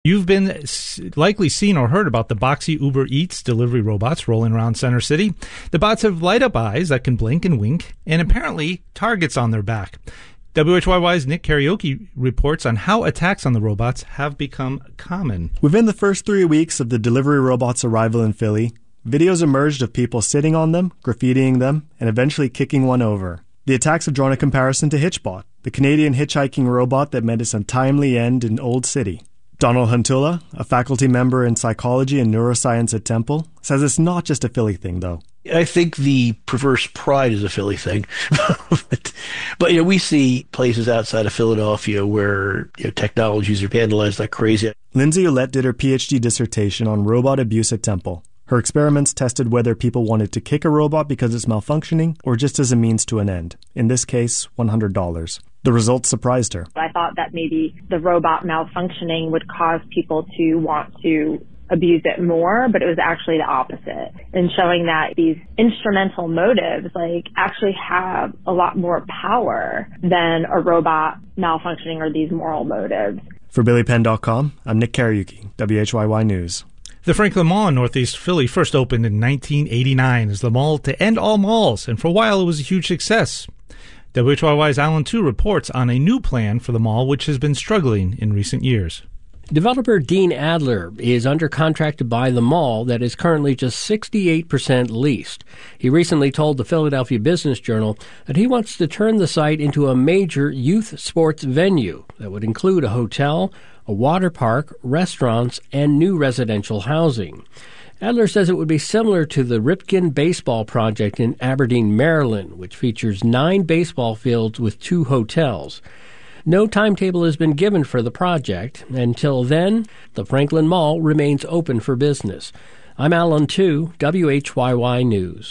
You've been likely seen or heard about the Boxy Uber Eats delivery robots rolling around Center City. The bots have light-up eyes that can blink and wink, and apparently targets on their back. WHYY's Nick Karaoke reports on how attacks on the robots have become common. Within the first 3 weeks of the delivery robot's arrival in Philly, videos emerged of people sitting on them, graffitiing them, and eventually kicking one over. The attacks have drawn a comparison to Hitchbot, the Canadian hitchhiking robot that met its untimely end in Old City. Donald Huntula, a faculty member in psychology and neuroscience at Temple, says it's not just a Philly thing, though. I think the perverse pride is a Philly thing. but we see places outside of Philadelphia where technologies are vandalized like crazy. Lindsay Ouellette did her PhD dissertation on robot abuse at Temple. Her experiments tested whether people wanted to kick a robot because it's malfunctioning or just as a means to an end. In this case, $100. The results surprised her. I thought that maybe the robot malfunctioning would cause people to want to abuse it more, but it was actually the opposite. And showing that these instrumental motives actually have a lot more power than a robot malfunctioning or these moral motives. For BillyPenn.com, I'm Nick Karaoke, WHYY News. The Franklin Mall in Northeast Philly first opened in 1989 as the mall to end all malls, and for a while it was a huge success. WHYY's Alan Tu reports on a new plan for the mall which has been struggling in recent years. Developer Dean Adler is under contract to buy the mall that is currently just 68% leased. He recently told the Philadelphia Business Journal that he wants to turn the site into a major youth sports venue that would include a hotel, a water park, restaurants, and new residential housing. Adler says it would be similar to the Ripken Baseball Project in Aberdeen, Maryland, which features 9 baseball fields with 2 hotels. No timetable has been given for the project. Until then, the Franklin Mall remains open for business. I'm Alan Tu, WHYY News.